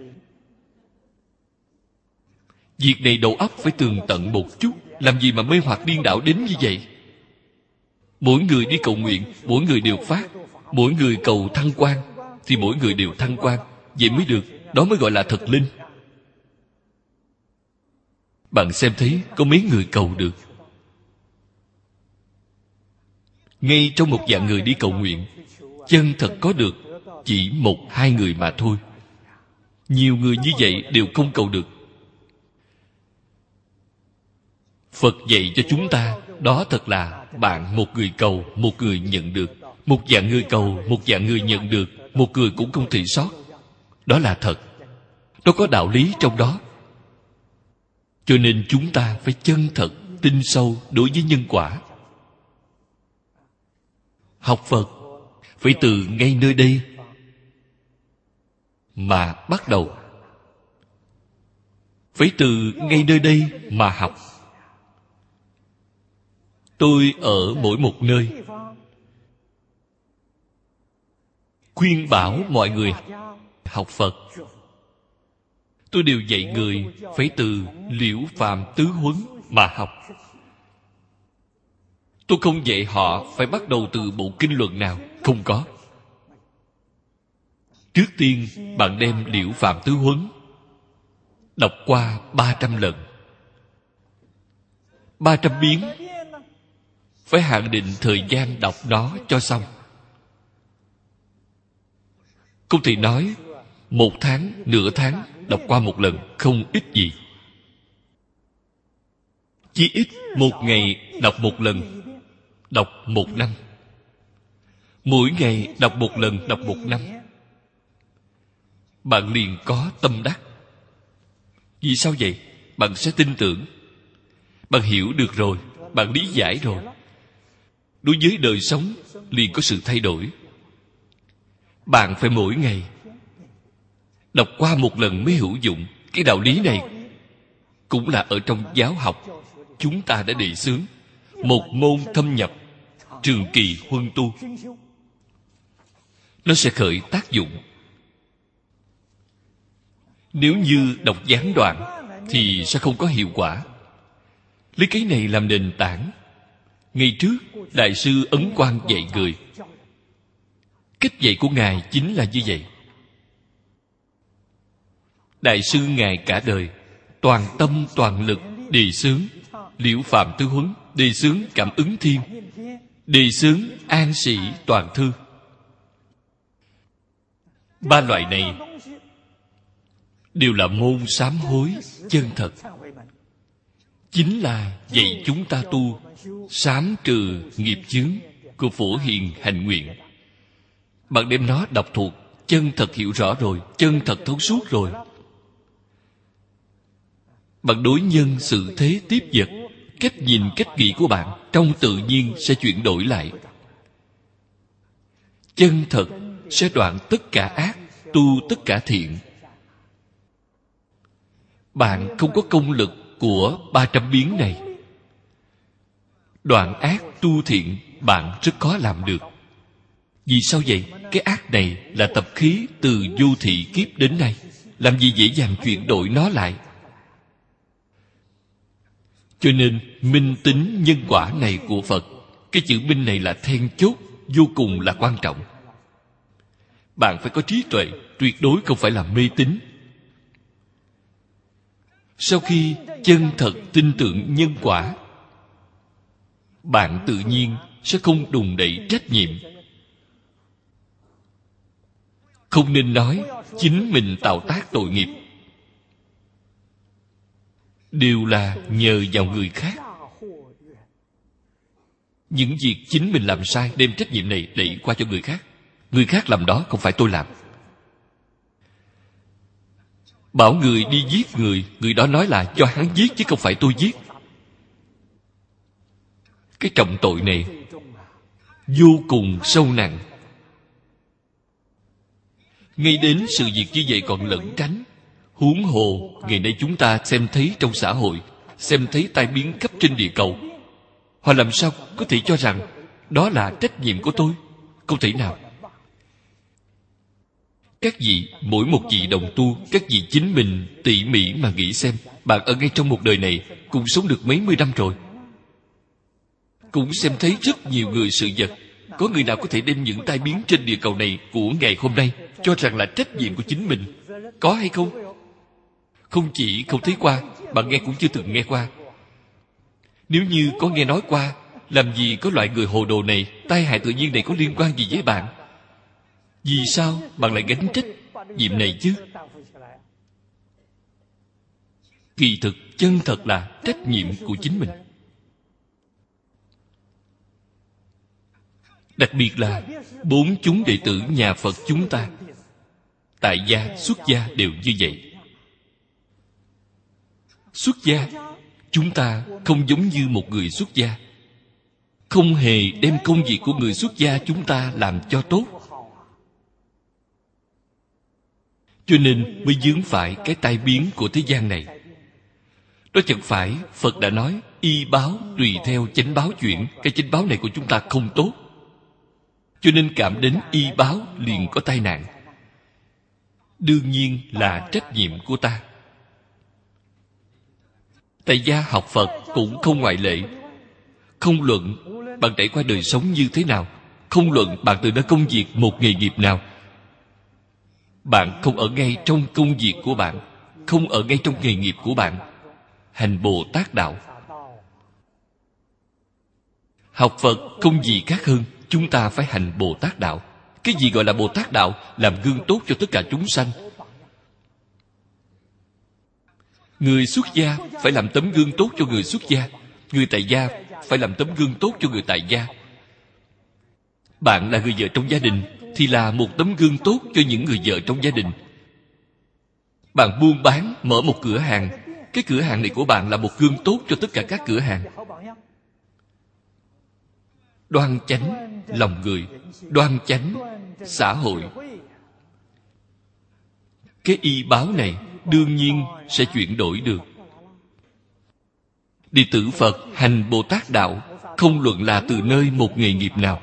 Việc này đầu óc phải tường tận một chút. Làm gì mà mê hoặc điên đảo đến như vậy? Mỗi người đi cầu nguyện, mỗi người đều phát. Mỗi người cầu thăng quan, thì mỗi người đều thăng quan. Vậy mới được. Đó mới gọi là thật linh. Bạn xem thấy có mấy người cầu được. Ngay trong một vạn người đi cầu nguyện, chân thật có được chỉ 1-2 người mà thôi. Nhiều người như vậy đều không cầu được. Phật dạy cho chúng ta, đó thật là bạn một người cầu, một người nhận được. 1.000 người cầu, 1.000 người nhận được, một người cũng không thể sót. Đó là thật. Nó có đạo lý trong đó. Cho nên chúng ta phải chân thật, tin sâu đối với nhân quả. Học Phật phải từ ngay nơi đây mà bắt đầu. Phải từ ngay nơi đây mà học. Tôi ở mỗi một nơi khuyên bảo mọi người học Phật. Tôi đều dạy người phải từ Liễu Phàm Tứ Huấn mà học. Tôi không dạy họ phải bắt đầu từ bộ kinh luận nào. Không có. Trước tiên bạn đem Liễu Phàm Tứ Huấn đọc qua 300 lần. 300 biến. Phải hạn định thời gian đọc nó cho xong. Không thể nói 1 tháng, nửa tháng đọc qua một lần, không ít gì. Chí ít 1 ngày đọc 1 lần, đọc 1 năm. Mỗi ngày đọc 1 lần, đọc 1 năm. Bạn liền có tâm đắc. Vì sao vậy? Bạn sẽ tin tưởng. Bạn hiểu được rồi, bạn lý giải rồi. Đối với đời sống liền có sự thay đổi. Bạn phải mỗi ngày đọc qua 1 lần mới hữu dụng. Cái đạo lý này cũng là ở trong giáo học chúng ta đã đề xướng. Một môn thâm nhập, trường kỳ huân tu. Nó sẽ khởi tác dụng. Nếu như đọc gián đoạn thì sẽ không có hiệu quả. Lấy cái này làm nền tảng. Ngày trước Đại sư Ấn Quang dạy người. Cách dạy của Ngài chính là như vậy. Đại sư Ngài cả đời toàn tâm toàn lực đề xướng Liễu Phàm Tứ Huấn, đề xướng Cảm Ứng Thiên, đề xướng An Sĩ Toàn Thư. 3 loại này đều là môn sám hối chân thật. Chính là dạy chúng ta tu sám trừ nghiệp chướng của Phổ Hiền Hành Nguyện. Bạn đem nó đọc thuộc, chân thật hiểu rõ rồi, chân thật thấu suốt rồi. Bạn đối nhân sự thế tiếp vật, cách nhìn cách nghĩ của bạn trong tự nhiên sẽ chuyển đổi lại. Chân thật sẽ đoạn tất cả ác, tu tất cả thiện. Bạn không có công lực của 300 biến này. Đoạn ác tu thiện bạn rất khó làm được. Vì sao vậy? Cái ác này là tập khí từ vô thị kiếp đến nay. Làm gì dễ dàng chuyển đổi nó lại? Cho nên minh tính nhân quả này của Phật, cái chữ minh này là then chốt, vô cùng là quan trọng. Bạn phải có trí tuệ, tuyệt đối không phải là mê tín. Sau khi chân thật tin tưởng nhân quả, bạn tự nhiên sẽ không đùn đẩy trách nhiệm. Không nên nói chính mình tạo tác tội nghiệp, đều là nhờ vào người khác. Những việc chính mình làm sai, đem trách nhiệm này đẩy qua cho người khác. Người khác làm đó, không phải tôi làm. Bảo người đi giết người, người đó nói là do hắn giết chứ không phải tôi giết. Cái trọng tội này vô cùng sâu nặng. Ngay đến sự việc như vậy còn lẩn tránh, huống hồ ngày nay chúng ta xem thấy trong xã hội, xem thấy tai biến khắp trên địa cầu, họ làm sao có thể cho rằng đó là trách nhiệm của tôi? Không thể nào. Các vị, mỗi một vị đồng tu, các vị chính mình tỉ mỉ mà nghĩ xem, bạn ở ngay trong một đời này cũng sống được mấy mươi năm rồi, cũng xem thấy rất nhiều người sự vật. Có người nào có thể đem những tai biến trên địa cầu này của ngày hôm nay cho rằng là trách nhiệm của chính mình? Có hay không? Không chỉ không thấy qua, bạn nghe cũng chưa từng nghe qua. Nếu như có nghe nói qua, làm gì có loại người hồ đồ này, tai hại tự nhiên này có liên quan gì với bạn? Vì sao bạn lại gánh trách nhiệm này chứ? Kỳ thực chân thật là trách nhiệm của chính mình. Đặc biệt là bốn chúng đệ tử nhà Phật chúng ta, tại gia, xuất gia đều như vậy. Xuất gia, chúng ta không giống như một người xuất gia, không hề đem công việc của người xuất gia chúng ta làm cho tốt, cho nên mới vướng phải cái tai biến của thế gian này. Đó chẳng phải Phật đã nói y báo tùy theo chánh báo chuyển. Cái chánh báo này của chúng ta không tốt, cho nên cảm đến y báo liền có tai nạn. Đương nhiên là trách nhiệm của ta. Tại gia học Phật cũng không ngoại lệ. Không luận bạn trải qua đời sống như thế nào, không luận bạn từ đó công việc một nghề nghiệp nào, bạn không ở ngay trong công việc của bạn, không ở ngay trong nghề nghiệp của bạn, hành Bồ Tát đạo. Học Phật không gì khác hơn chúng ta phải hành Bồ Tát đạo. Cái gì gọi là Bồ Tát đạo? Làm gương tốt cho tất cả chúng sanh. Người xuất gia phải làm tấm gương tốt cho người xuất gia, người tại gia phải làm tấm gương tốt cho người tại gia. Bạn là người vợ trong gia đình thì là một tấm gương tốt cho những người vợ trong gia đình. Bạn buôn bán, mở một cửa hàng, cái cửa hàng này của bạn là một gương tốt cho tất cả các cửa hàng. Đoan chánh lòng người, đoan chánh xã hội. Cái y báo này đương nhiên sẽ chuyển đổi được. Đệ tử Phật hành Bồ Tát đạo, không luận là từ nơi một nghề nghiệp nào,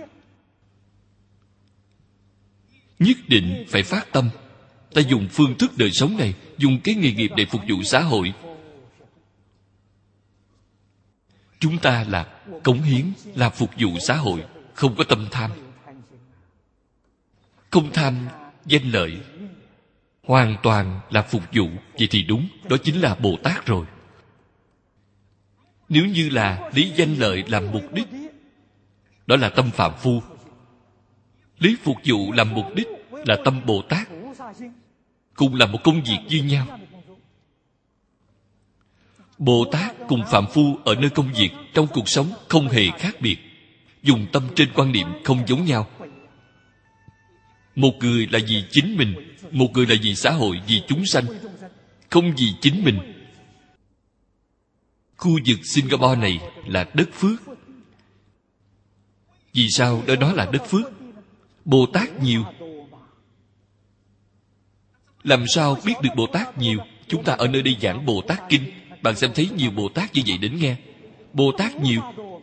nhất định phải phát tâm. Ta dùng phương thức đời sống này, dùng cái nghề nghiệp để phục vụ xã hội. Chúng ta là cống hiến, là phục vụ xã hội, không có tâm tham. Không tham danh lợi, hoàn toàn là phục vụ. Vậy thì đúng, đó chính là Bồ Tát rồi. Nếu như là lấy danh lợi làm mục đích, đó là tâm phàm phu. Lấy phục vụ làm mục đích là tâm Bồ Tát. Cùng là một công việc như nhau. Bồ Tát cùng phàm phu ở nơi công việc, trong cuộc sống không hề khác biệt. Dùng tâm trên quan niệm không giống nhau. Một người là vì chính mình, một người là vì xã hội, vì chúng sanh, không vì chính mình. Khu vực Singapore này là đất phước. Vì sao đó đó là đất phước? Bồ Tát nhiều. Làm sao biết được Bồ Tát nhiều? Chúng ta ở nơi đây giảng Bồ Tát Kinh, bạn xem thấy nhiều Bồ Tát như vậy đến nghe. Bồ Tát nhiều.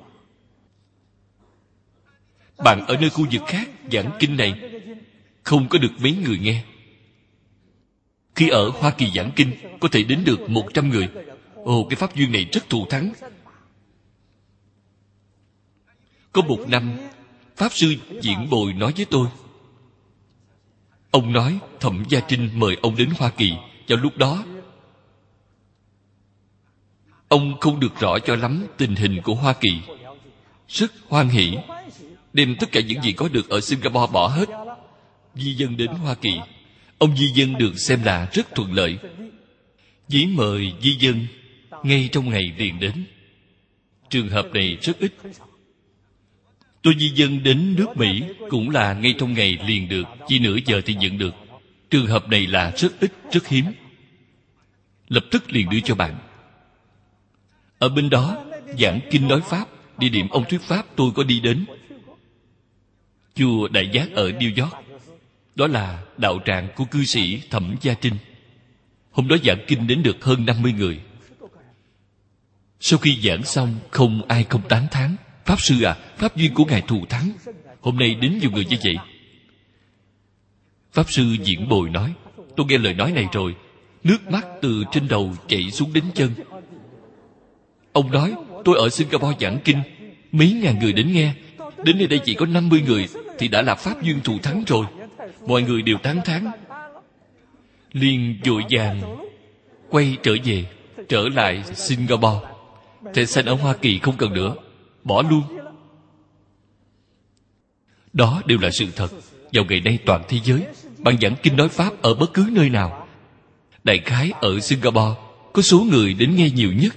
Bạn ở nơi khu vực khác giảng kinh này, không có được mấy người nghe. Khi ở Hoa Kỳ giảng kinh, có thể đến được 100 người. Ồ, cái pháp duyên này rất thù thắng. Có một năm, Pháp Sư Diễn Bồi nói với tôi, ông nói Thẩm Gia Trinh mời ông đến Hoa Kỳ. Vào lúc đó Ông không được rõ cho lắm tình hình của Hoa Kỳ. Rất hoan hỷ đem tất cả những gì có được ở Singapore bỏ hết, di dân đến Hoa Kỳ. Ông di dân được xem là rất thuận lợi. Giấy mời di dân ngay trong ngày liền đến. Trường hợp này rất ít. Tôi di dân đến nước Mỹ cũng là ngay trong ngày liền được, chỉ nửa giờ thì nhận được. Trường hợp này là rất ít, rất hiếm. Lập tức liền đưa cho bạn. Ở bên đó giảng kinh nói Pháp, địa điểm ông thuyết Pháp tôi có đi đến. Chùa Đại Giác ở New York. Đó là đạo tràng của cư sĩ Thẩm Gia Trinh. Hôm đó giảng kinh đến được hơn 50 người. Sau khi giảng xong, không ai không tán thán: Pháp sư à, pháp duyên của ngài thù thắng. Hôm nay đến nhiều người như vậy. Pháp sư Diễn Bồi nói: tôi nghe lời nói này rồi, nước mắt từ trên đầu chảy xuống đến chân. Ông nói: tôi ở Singapore giảng kinh, mấy ngàn người đến nghe, đến nơi đây chỉ có 50 người thì đã là pháp duyên thù thắng rồi. Mọi người đều tán thán. Liền vội vàng quay trở về, trở lại Singapore. Thẻ xanh ở Hoa Kỳ không cần nữa, bỏ luôn. Đó đều là sự thật. Vào ngày nay toàn thế giới, bạn giảng kinh nói Pháp ở bất cứ nơi nào, đại khái ở Singapore có số người đến nghe nhiều nhất.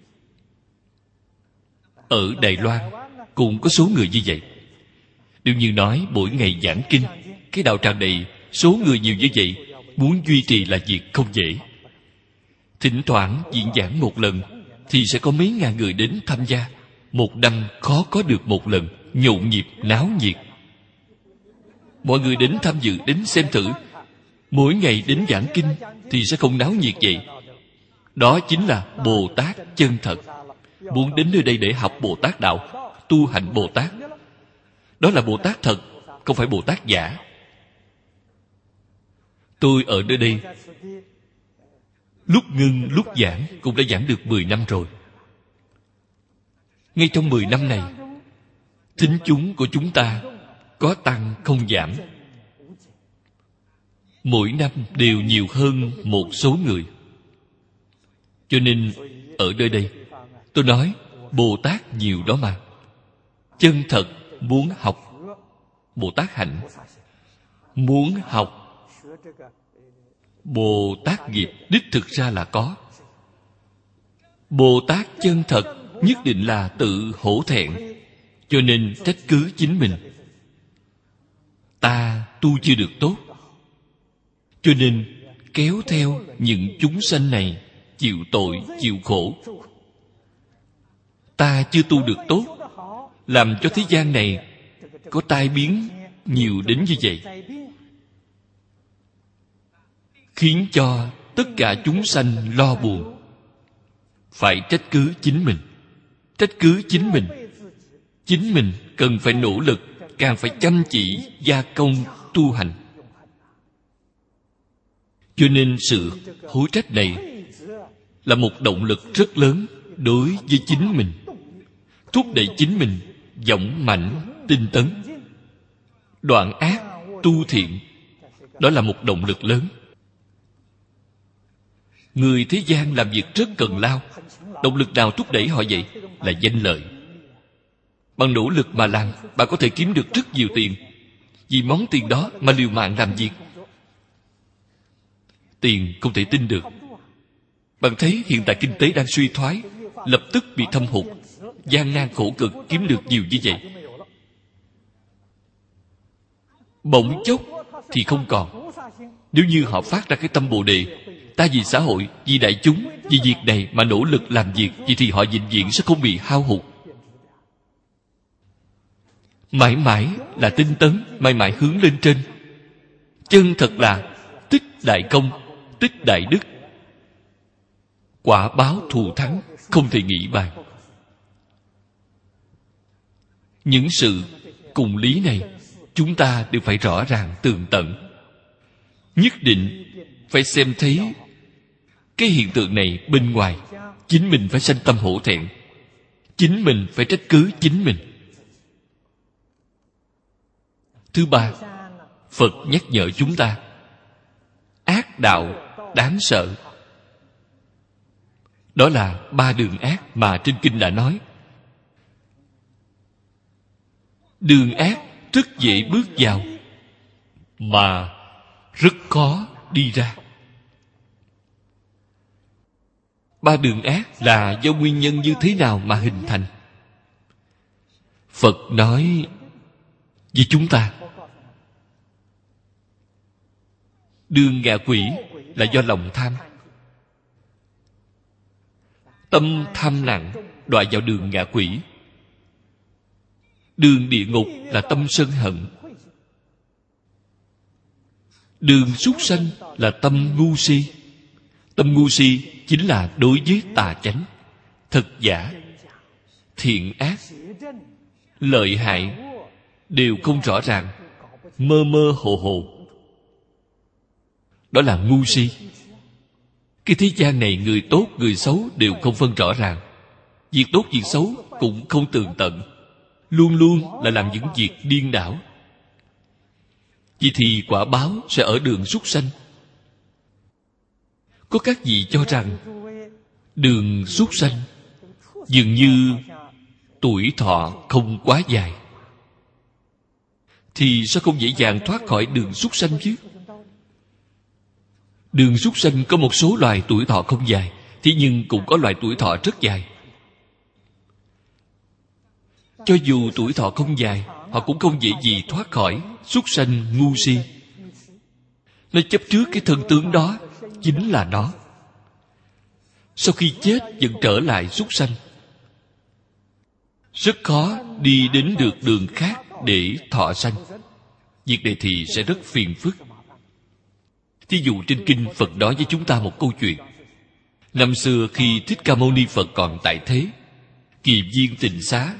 Ở Đài Loan cũng có số người như vậy. Đương nhiên nói mỗi ngày giảng kinh, cái đạo tràng này số người nhiều như vậy, muốn duy trì là việc không dễ. Thỉnh thoảng diễn giảng một lần thì sẽ có mấy ngàn người đến tham gia. Một năm khó có được một lần, nhộn nhịp, náo nhiệt. Mọi người đến tham dự, đến xem thử. Mỗi ngày đến giảng kinh thì sẽ không náo nhiệt vậy. Đó chính là Bồ Tát chân thật. Muốn đến nơi đây để học Bồ Tát đạo, tu hành Bồ Tát. Đó là Bồ Tát thật, không phải Bồ Tát giả. Tôi ở nơi đây lúc ngưng lúc giảng cũng đã giảng được 10 năm rồi. Ngay trong 10 năm này, thính chúng của chúng ta có tăng không giảm. Mỗi năm đều nhiều hơn một số người. Cho nên ở nơi đây tôi nói Bồ Tát nhiều đó mà. Chân thật muốn học Bồ Tát hạnh, muốn học Bồ Tát nghiệp, đích thực ra là có. Bồ Tát chân thật nhất định là tự hổ thẹn, cho nên trách cứ chính mình. Ta tu chưa được tốt, cho nên kéo theo những chúng sanh này chịu tội, chịu khổ. Ta chưa tu được tốt, làm cho thế gian này có tai biến nhiều đến như vậy, khiến cho tất cả chúng sanh lo buồn. Phải trách cứ chính mình. Trách cứ chính mình. Chính mình cần phải nỗ lực, càng phải chăm chỉ gia công tu hành. Cho nên sự hối trách này là một động lực rất lớn đối với chính mình, thúc đẩy chính mình dũng mãnh tinh tấn, đoạn ác tu thiện. Đó là một động lực lớn. Người thế gian làm việc rất cần lao. Động lực nào thúc đẩy họ vậy? Là danh lợi. Bằng nỗ lực mà làm, bạn có thể kiếm được rất nhiều tiền. Vì món tiền đó mà liều mạng làm việc. Tiền không thể tin được. Bạn thấy hiện tại kinh tế đang suy thoái, lập tức bị thâm hụt, gian nan khổ cực kiếm được nhiều như vậy, bỗng chốc thì không còn. Nếu như họ phát ra cái tâm Bồ Đề, ta vì xã hội, vì đại chúng, vì việc này mà nỗ lực làm việc, vậy thì họ vĩnh viễn sẽ không bị hao hụt. Mãi mãi là tinh tấn, mãi mãi hướng lên trên. Chân thật là tích đại công, tích đại đức. Quả báo thù thắng không thể nghĩ bàn. Những sự cùng lý này chúng ta đều phải rõ ràng tường tận. Nhất định phải xem thấy cái hiện tượng này bên ngoài. Chính mình phải sanh tâm hổ thẹn, chính mình phải trách cứ chính mình. Thứ ba, Phật nhắc nhở chúng ta ác đạo đáng sợ. Đó là ba đường ác mà trên kinh đã nói. Đường ác rất dễ bước vào, mà rất khó đi ra. Ba đường ác là do nguyên nhân như thế nào mà hình thành? Phật nói với chúng ta, đường ngạ quỷ là do lòng tham. Tâm tham nặng đọa vào đường ngạ quỷ. Đường địa ngục là tâm sân hận. Đường súc sanh là tâm ngu si. Tâm ngu si chính là đối với tà chánh, thật giả, thiện ác, lợi hại đều không rõ ràng, mơ mơ hồ hồ. Đó là ngu si. Cái thế gian này người tốt người xấu đều không phân rõ ràng. Việc tốt việc xấu cũng không tường tận, luôn luôn là làm những việc điên đảo. Vì thì quả báo sẽ ở đường súc sanh. Có các vị cho rằng đường súc sanh dường như tuổi thọ không quá dài, thì sao không dễ dàng thoát khỏi đường súc sanh chứ? Đường súc sanh có một số loài tuổi thọ không dài, thế nhưng cũng có loài tuổi thọ rất dài. Cho dù tuổi thọ không dài, họ cũng không dễ gì thoát khỏi súc sanh ngu si. Nó chấp trước cái thân tướng đó chính là nó. Sau khi chết vẫn trở lại súc sanh, rất khó đi đến được đường khác để thọ sanh. Việc này thì sẽ rất phiền phức. Thí dụ trên kinh Phật nói với chúng ta một câu chuyện. Năm xưa khi Thích Ca Mâu Ni Phật còn tại thế, Kỳ Viên Tịnh Xá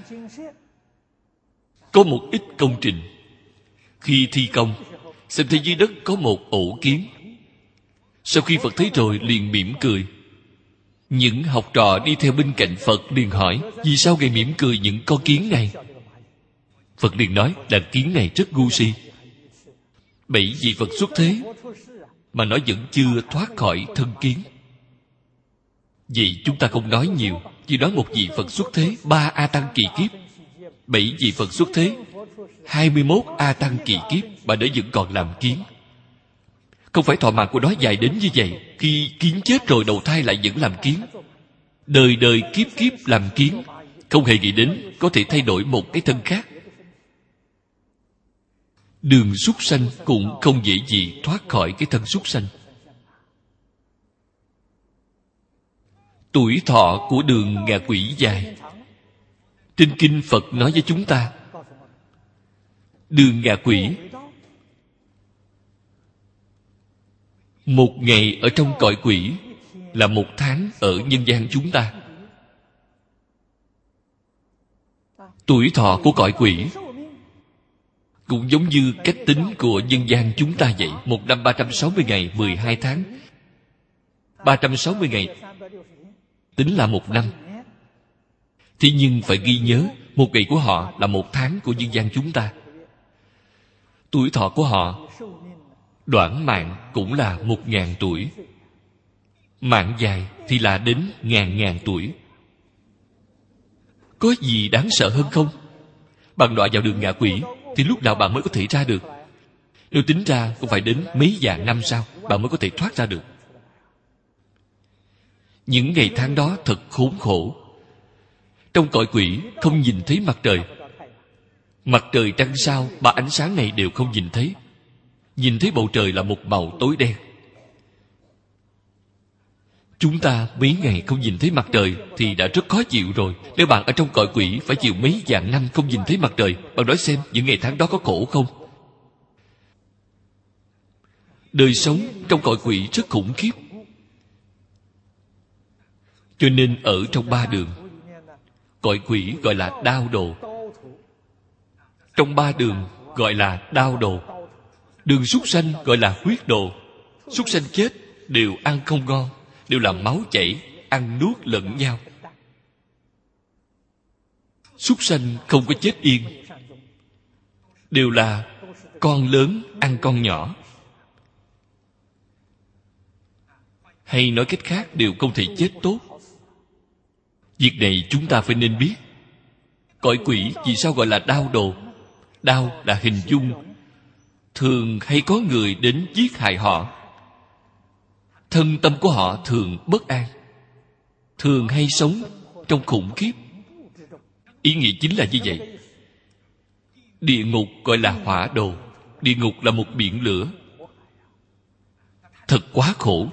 có một ít công trình. Khi thi công, xem thấy dưới đất có một ổ kiến. Sau khi Phật thấy rồi liền mỉm cười. Những học trò đi theo bên cạnh Phật liền hỏi, vì sao Ngài mỉm cười những con kiến này? Phật liền nói, đàn kiến này rất ngu si. 7 vị Phật xuất thế mà nó vẫn chưa thoát khỏi thân kiến. Vậy chúng ta không nói nhiều, chỉ nói một vị Phật xuất thế 3 A Tăng kỳ kiếp, 7 vị Phật xuất thế 21 A Tăng kỳ kiếp mà nó vẫn còn làm kiến. Không phải thọ mạng của nó dài đến như vậy. Khi kiến chết rồi đầu thai lại vẫn làm kiến. Đời đời kiếp kiếp làm kiến, không hề nghĩ đến có thể thay đổi một cái thân khác. Đường súc sanh cũng không dễ gì thoát khỏi cái thân súc sanh. Tuổi thọ của đường ngạ quỷ dài. Trên kinh Phật nói với chúng ta, đường ngạ quỷ một ngày ở trong cõi quỷ là 1 tháng ở nhân gian chúng ta. Tuổi thọ của cõi quỷ cũng giống như cách tính của nhân gian chúng ta vậy. 1 năm 360 ngày 12 tháng. 360 ngày tính là 1 năm. Thế nhưng phải ghi nhớ, 1 ngày của họ là 1 tháng của nhân gian chúng ta. Tuổi thọ của họ đoạn mạng cũng là 1000 tuổi. Mạng dài thì là đến ngàn tuổi. Có gì đáng sợ hơn không? Bạn đọa vào đường ngạ quỷ thì lúc nào bạn mới có thể ra được? Nếu tính ra cũng phải đến mấy vạn năm sau bạn mới có thể thoát ra được. Những ngày tháng đó thật khốn khổ. Trong cõi quỷ không nhìn thấy mặt trời. Mặt trời trăng sao 3 ánh sáng này đều không nhìn thấy. Nhìn thấy bầu trời là một màu tối đen. Chúng ta mấy ngày không nhìn thấy mặt trời thì đã rất khó chịu rồi. Nếu bạn ở trong cõi quỷ phải chịu mấy vạn năm không nhìn thấy mặt trời, bạn nói xem những ngày tháng đó có khổ không? Đời sống trong cõi quỷ rất khủng khiếp. Cho nên ở trong 3 đường, cõi quỷ gọi là đao đồ. Trong 3 đường gọi là đao đồ. Đường súc sanh gọi là huyết đồ. Súc sanh chết đều ăn không ngon, đều là máu chảy, ăn nuốt lẫn nhau. Súc sanh không có chết yên, đều là con lớn ăn con nhỏ. Hay nói cách khác, đều không thể chết tốt. Việc này chúng ta phải nên biết. Cõi quỷ vì sao gọi là đao đồ? Đao là hình dung. Thường hay có người đến giết hại họ. Thân tâm của họ thường bất an, thường hay sống trong khủng khiếp. Ý nghĩa chính là như vậy. Địa ngục gọi là hỏa đồ. Địa ngục là một biển lửa. Thật quá khổ.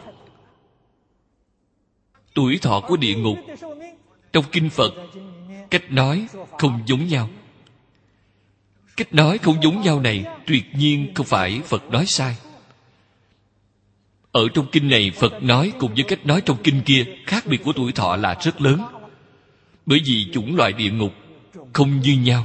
Tuổi thọ của địa ngục trong kinh Phật, cách nói không giống nhau. Cách nói không giống nhau này tuyệt nhiên không phải Phật nói sai. Ở trong kinh này Phật nói cùng với cách nói trong kinh kia, khác biệt của tuổi thọ là rất lớn. Bởi vì chủng loại địa ngục không như nhau.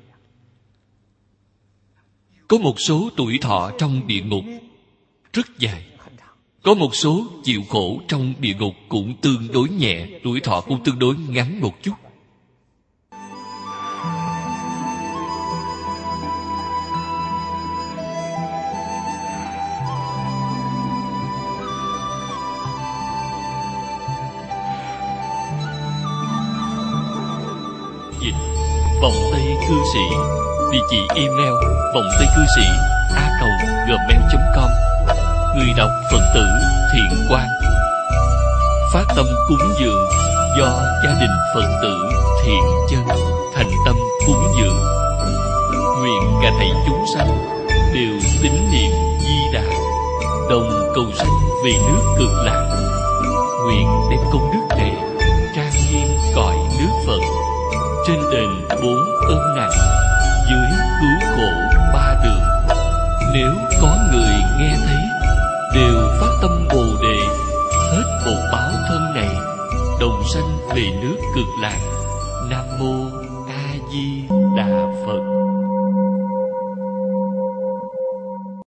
Có một số tuổi thọ trong địa ngục rất dài. Có một số chịu khổ trong địa ngục cũng tương đối nhẹ, tuổi thọ cũng tương đối ngắn một chút. Dịch Vọng Tây Cư Sĩ. Địa chỉ email vongtaycư sĩ@gmail.com. Người đọc Phật tử Thiện Quang. Phát tâm cúng dường do gia đình Phật tử Thiện Chân thành tâm cúng dường. Nguyện cả thảy chúng sanh đều tín niệm Di Đà, đồng cầu sanh về nước Cực Lạc. Nguyện đem công đức này trang nghiêm cõi nước Phật, trên đền 4 ân nặng, dưới cứu khổ 3 đường. Nếu có người nghe thấy đều phát tâm Bồ Đề, hết bổn báo thân này, đồng sanh về nước Cực Lạc. Nam mô A Di